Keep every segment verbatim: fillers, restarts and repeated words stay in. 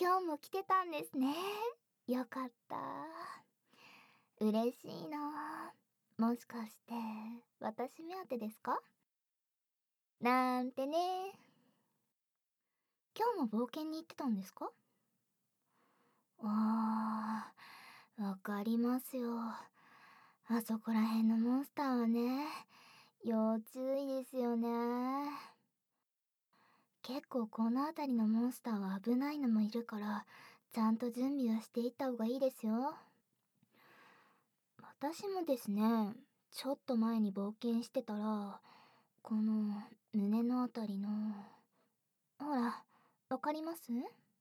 今日も来てたんですね。よかった。嬉しいな。もしかして、私目当てですか？なんてね。今日も冒険に行ってたんですか？ああ、わかりますよ。あそこら辺のモンスターはね、要注意ですよね。結構この辺りのモンスターは危ないのもいるから、ちゃんと準備はしていった方がいいですよ。私もですね、ちょっと前に冒険してたら、この胸のあたりの、ほら、わかります？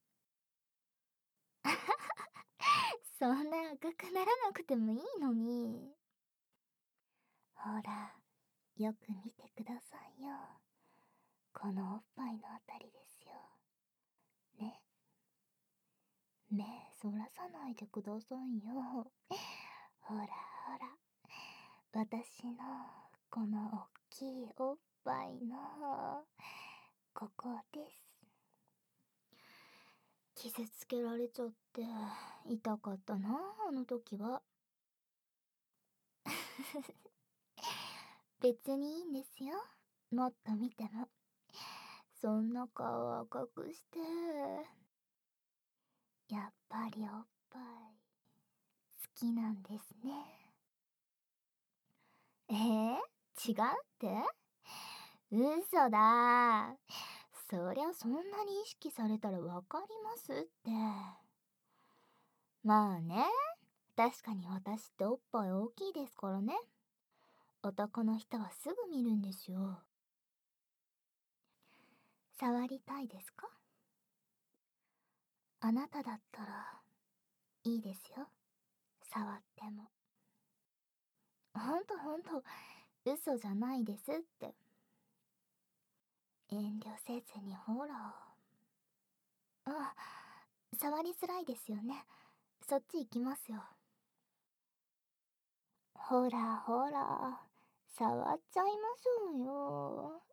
そんな赤くならなくてもいいのに。ほら、よく見てくださいよ。このおっぱいのあたりですよ。ね。目そらさないでくださいよ。ほらほら。私のこのおっきいおっぱいのここです。傷つけられちゃって痛かったな、あの時は。別にいいんですよ。もっと見ても。そんな顔赤くして。やっぱりおっぱい好きなんですね。えー、違うって？嘘だ。そりゃそんなに意識されたらわかりますって。まあね、確かに私っておっぱい大きいですからね。男の人はすぐ見るんですよ。触りたいですか？あなただったらいいですよ。触っても。ほんとほんと、嘘じゃないですって。遠慮せずにほら。あ、触りづらいですよね。そっち行きますよ。ほらほら、触っちゃいましょうよ。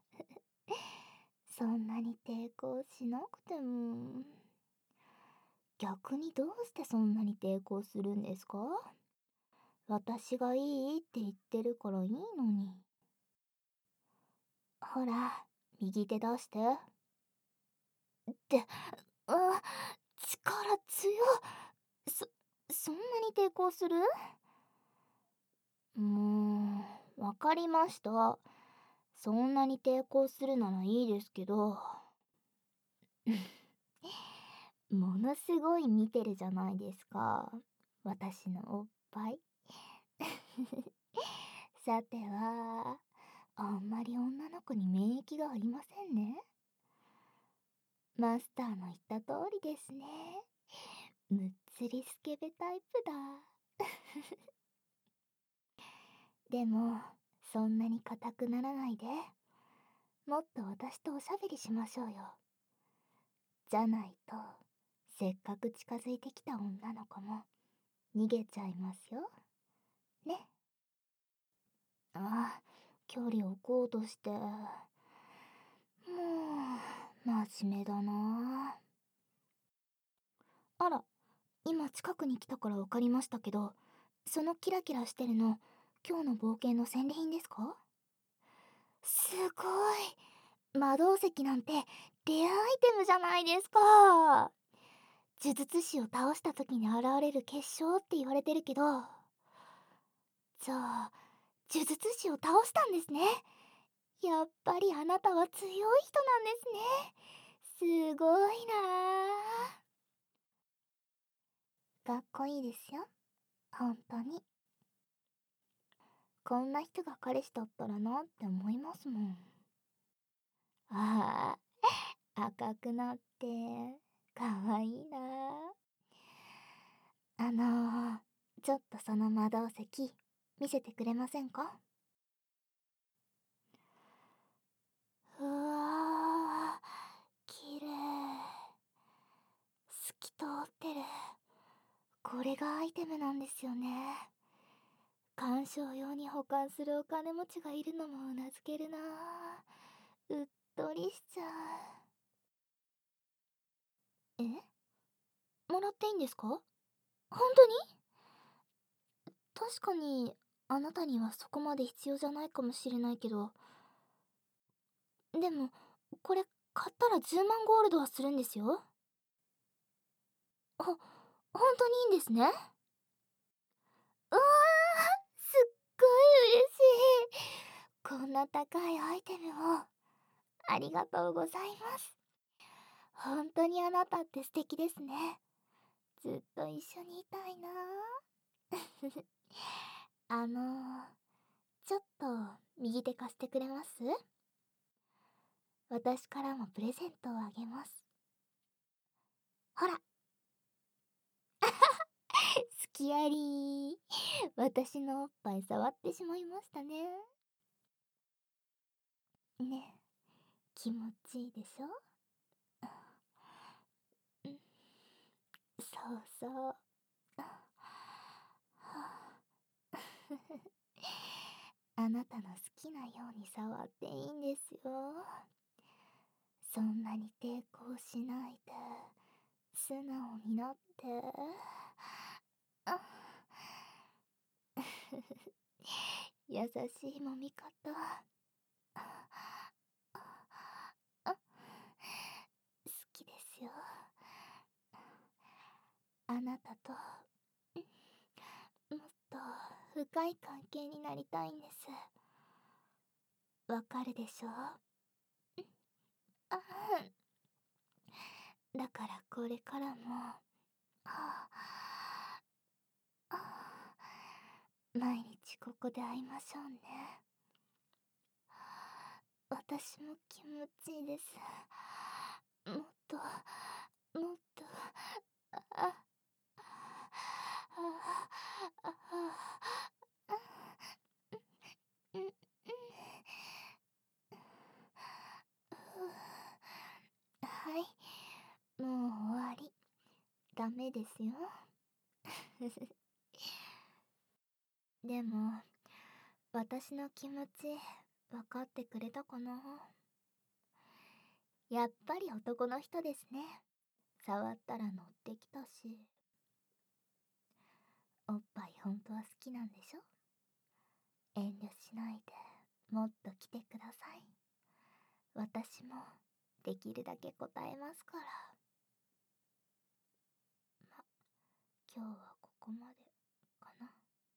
そんなに抵抗しなくても。逆にどうしてそんなに抵抗するんですか？私がいいって言ってるからいいのに。ほら、右手出して。って、あ、力強っ。そ、そんなに抵抗する？もう、わかりました。そんなに抵抗するならいいですけど。ものすごい見てるじゃないですか。私のおっぱい。さては、あんまり女の子に免疫がありませんね。マスターの言った通りですね。むっつりスケベタイプだ。でも、そんなに硬くならないで。もっと私とおしゃべりしましょうよ。じゃないと、せっかく近づいてきた女の子も逃げちゃいますよ。ね。ああ、距離を置こうとして。もう、真面目だな。あら、今近くに来たから分かりましたけど、そのキラキラしてるの、今日の冒険の戦利品ですか？すごい。魔導石なんてレアアイテムじゃないですか。呪術師を倒した時に現れる結晶って言われてるけど、じゃあ、呪術師を倒したんですね。やっぱりあなたは強い人なんですね。すごいなあ。かっこいいですよ。本当に。こんな人が彼氏だったらなって思いますもん。ああ、赤くなって、かわいいなあ。あのー、ちょっとその魔導石、見せてくれませんか？うわー、きれい。透き通ってる。これがアイテムなんですよね。鑑賞用に保管するお金持ちがいるのもうなずけるな。うっとりしちゃう。え？ もらっていいんですか？本当に？確かに、あなたにはそこまで必要じゃないかもしれないけど、でも、これ買ったらじゅうまんゴールドはするんですよ。ほ、本当にいいんですね。うわー、すっごい嬉しい。こんな高いアイテムを、ありがとうございます。本当にあなたって素敵ですね。ずっと一緒にいたいなあのー、ちょっと右手貸してくれます？私からもプレゼントをあげます。ほら、すきありー。私のおっぱい触ってしまいましたね。ね、気持ちいいでしょ？うん、そうそう。あなたの好きなように触っていいんですよ。そんなに抵抗しないで、素直になって。あ優しい揉み方。あ、好きですよ。あなたともっと深い関係になりたいんです。わかるでしょ？あ、だからこれからも、はあ、毎日ここで会いましょうね。私も気持ちいいです。もっともっと、ああああうんうん、はい、もう終わり。ダメですよ。でも、私の気持ち、分かってくれたかな？やっぱり男の人ですね。触ったら乗ってきたし。おっぱい本当は好きなんでしょ？遠慮しないで、もっと来てください。私も、できるだけ答えますから。ま、今日はここまで、かな。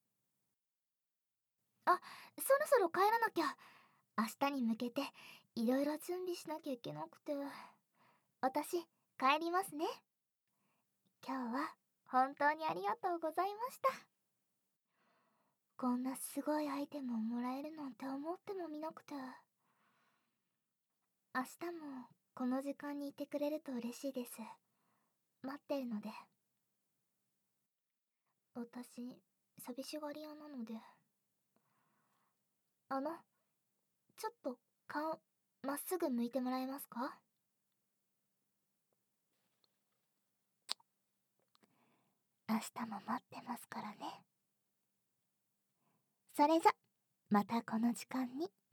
あ、そろそろ帰らなきゃ。明日に向けて、いろいろ準備しなきゃいけなくて。私、帰りますね。今日は、本当にありがとうございました。こんなすごいアイテムをもらえるなんて思ってもみなくて。明日もこの時間にいてくれると嬉しいです。待ってるので。私、寂しがり屋なので。あの、ちょっと顔、まっすぐ向いてもらえますか？明日も待ってますからね。それじゃ、またこの時間に。